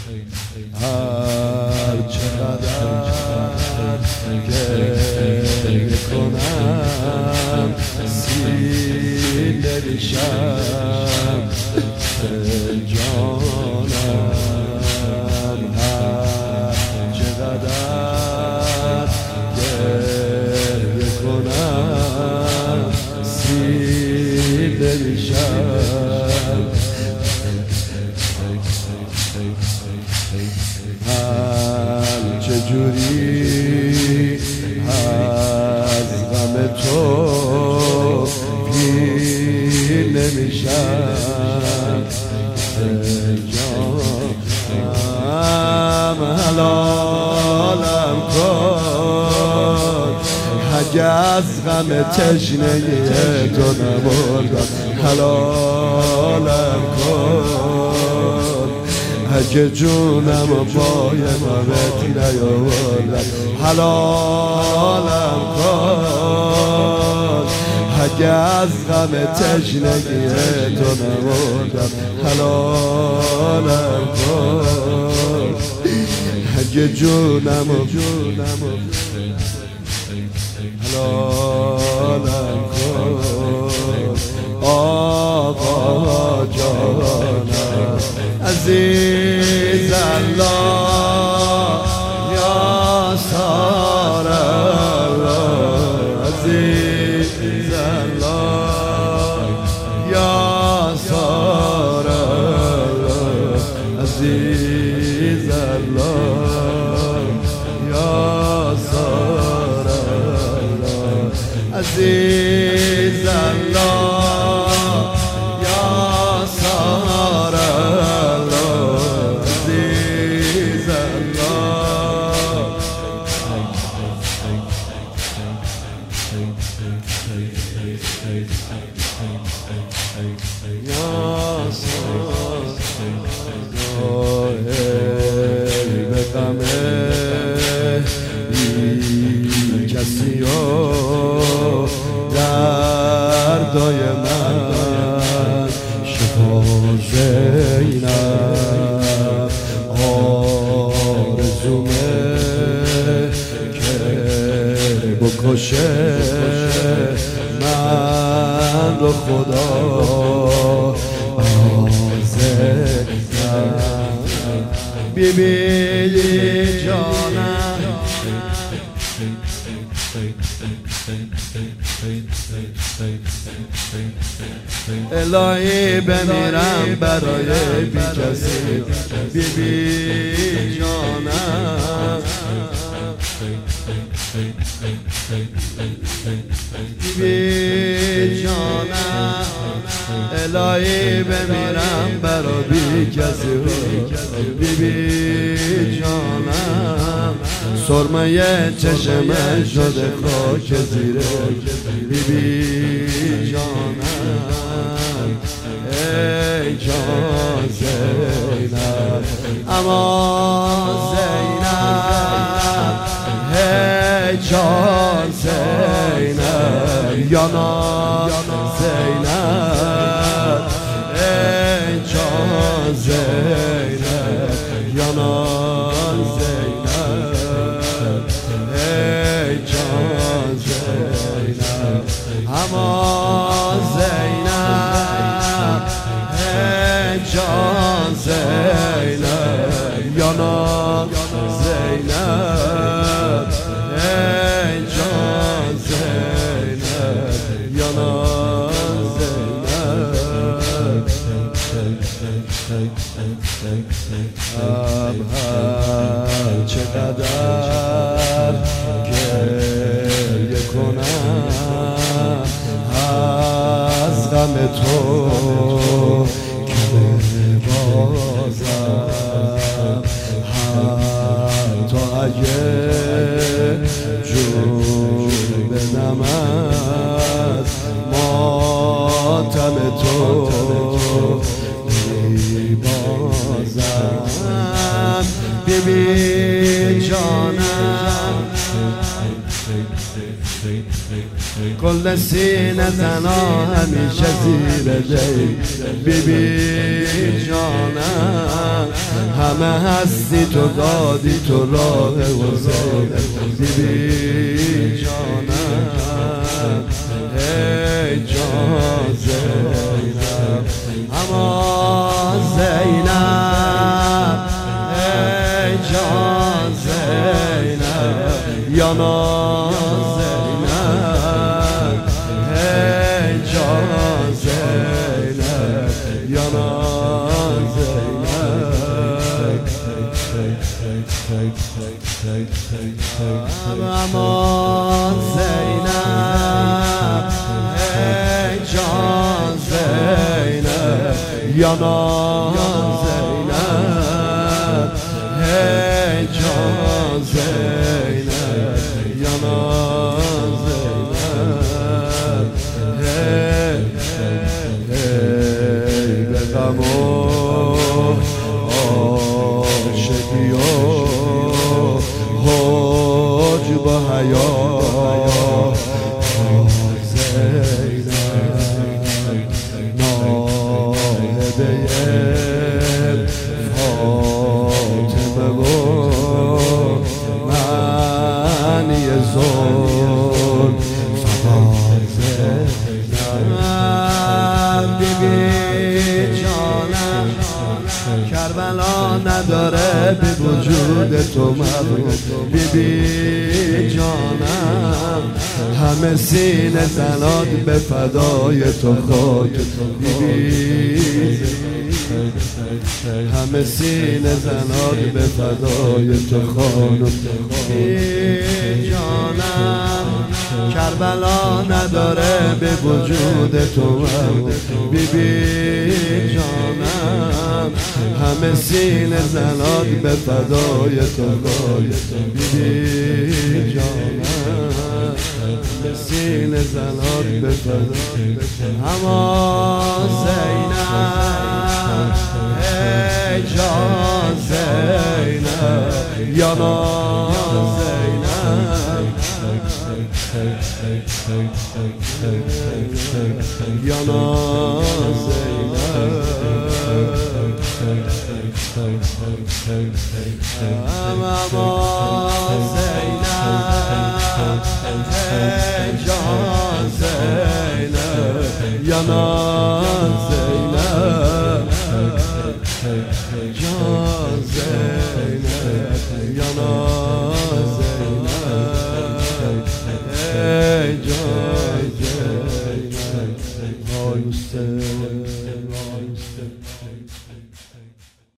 هر چقدر گریه کنم سیل میشم به جانم. هر چقدر گریه کنم سیل میشم. من چجوری از غم تو پیر نمیشم به جانم. حلالم کن اگه از غم تشنه تو نمردم. حلالم کن اگه جونم و پای موت نیاوردم. حلالم کن اگه از غم تشنگی تو نمردم. حلالم کن اگه جونم و حلالم کن. آقا جانم عزیز الله یا سار الله. عزیز الله یا سار الله. عزیز الله یا سار الله. عزیز الله یا سار کسی و دردای من شفا زینب. آرزومه که بکشه من رو خدا. بی بی جانم الهی بمیرم برای بی کسی. بی بی جانم بی جانم الهی بمیرم برای بی کسی. بی بی جانم سرمه چشمه شده خاک زیره. بی بی جانم ای جان زینب. اما زینب ای جان زینب یا نام زینب. ای جان زینب یا نام زینب. ای جان زینب اما زینب. ای جان زینب یا نام زینب. ای جان زینب یا نام زینب. هر چقدر گریه کنم از غم تو که بازم. حتی اگه جون بدم از ماتم تو میبازم. بی بی جانم کل سینه تنها همیشه زیر دی. بی بی جانم همه هستی تو دادی تو راه حسین بیبی جانم ای جان زینب اما زینب ای جان زینب یا زینب ای جان زینب یا امان زینب ای جان زینب یا زینب ای جان زینب یا زینب ای به غم و عاشقی و حج با حیا زینب ناهبه فاطمه و معنی زلف فقط زینب بیبی جانم کربلا نداره بی وجود تو مبروک بیبی جانم همه سینه زناد به فدای تو خاک بیبی همه سینه زناد به فدای تو خانم بیبی جانم کربلا نداره به وجود تو بیبی جانم همه سینه زناد به فدای تو بیبی جانم همه سینه زناد به فدای اما زینب ای جان زینب یا زینب یا زینب یا